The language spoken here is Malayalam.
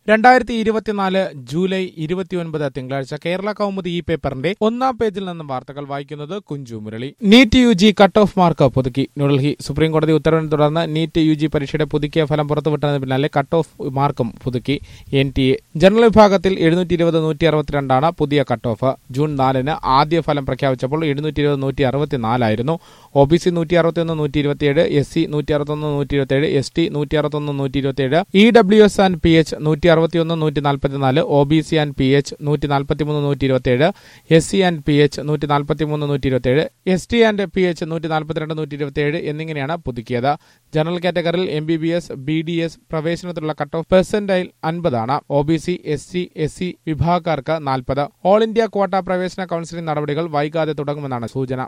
2024 ജൂലൈ 29 തിങ്കളാഴ്ച കേരള കൗമുദി ഈ പേപ്പറിന്റെ ഒന്നാം പേജിൽ നിന്നും വാർത്തകൾ വായിക്കുന്നത് Kunju Murali. NEET UG cut off mark പുതുക്കി. ന്യൂഡൽഹി. സുപ്രീംകോടതി ഉത്തരവിനെ തുടർന്ന് നീറ്റ് യുജി പരീക്ഷയുടെ പുതുക്കിയ ഫലം പുറത്തുവിട്ടതിന് പിന്നാലെ കട്ട് ഓഫ് മാർക്കും പുതുക്കി. NTA ജനറൽ വിഭാഗത്തിൽ 720-162 പുതിയ കട്ട് ഓഫ്. ജൂൺ 4 ആദ്യ ഫലം പ്രഖ്യാപിച്ചപ്പോൾ 720-164 ആയിരുന്നു. OBC 161-127, SC 161-127, ST 161-127, EWS and PH 161-144, OBC and PH 143-127, SC and PH 143-127, ST and PH 142-127 എന്നിങ്ങനെയാണ് പുതുക്കിയത്. ജനറൽ കാറ്റഗറിയിൽ MBBS, BDS പ്രവേശനത്തിലുള്ള കട്ട് ഓഫ് പെർസെന്റൈൽ 50 ആണ്. OBC, SC, SC വിഭാഗക്കാർക്ക് 40. ഓൾ ഇന്ത്യ ക്വാട്ട പ്രവേശന കൌൺസിലിംഗ് നടപടികൾ വൈകാതെ തുടങ്ങുമെന്നാണ് സൂചന.